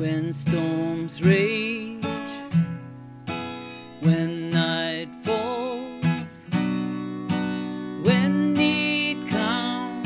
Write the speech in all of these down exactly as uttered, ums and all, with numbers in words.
when storms rage, when night falls, when need comes,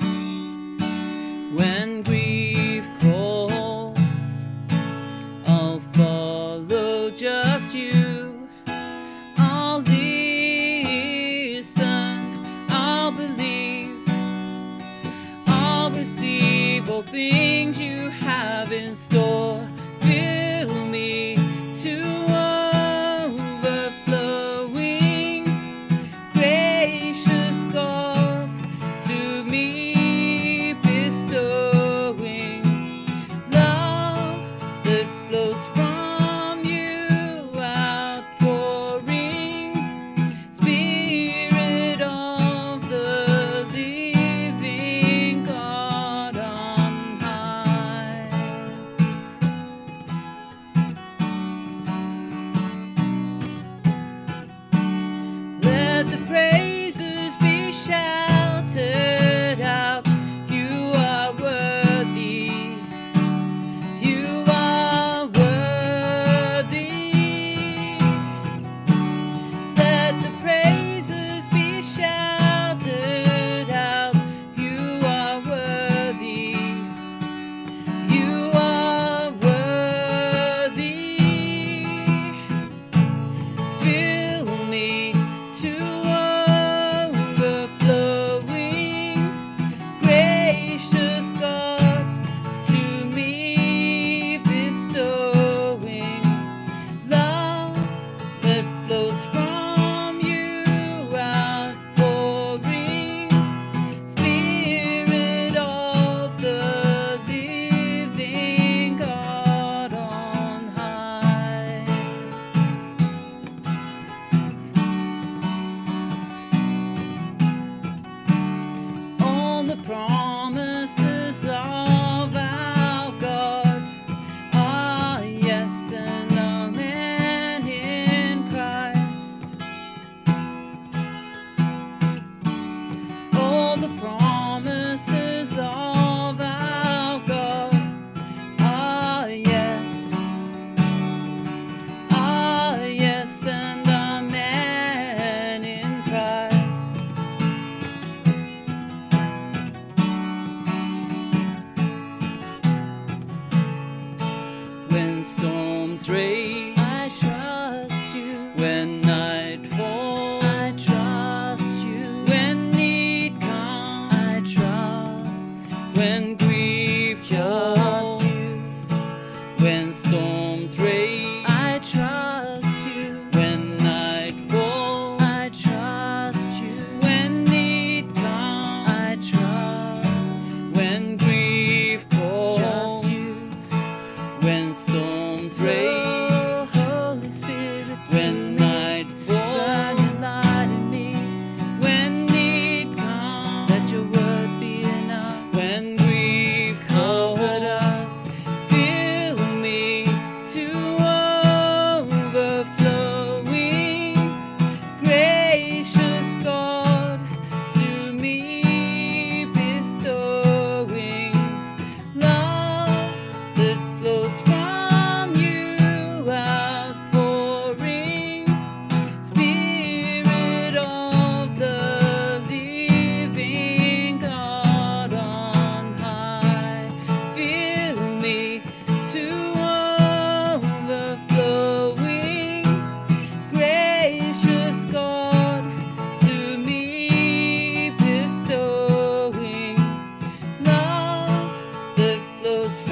when grief calls, I'll follow just you. I'll listen, I'll believe, I'll receive all things you have in store. Fill me to overflowing, gracious God, to me bestowing love that flows from you, outpouring Spirit of the living God on high. Let the praises be shouted out. You are worthy. You are worthy. Let the praises be shouted out. You are worthy. You are worthy. Fill me to overflowing, gracious God, to me bestowing love that flows from you, outpouring Spirit of the living God on high. On the promises of our God are yes and amen in Christ. All the promises of our God are yes, are yes and amen in Christ. When storms rage, I trust you. When night falls, I trust you. When need comes, I trust. When grief calls, when storms rage, I trust you. When night falls, I trust you. When need comes, I trust. When grief calls, just you. When storms rage, Holy Spirit, when night falls, shine your light in me. When need comes, let your word be enough. When grief comfort us, fill me to overflowing, gracious God, to me bestowing love that flows from you, outpouring Spirit of the living God on high. Fill me to overflowing, gracious God, to me bestowing love that flows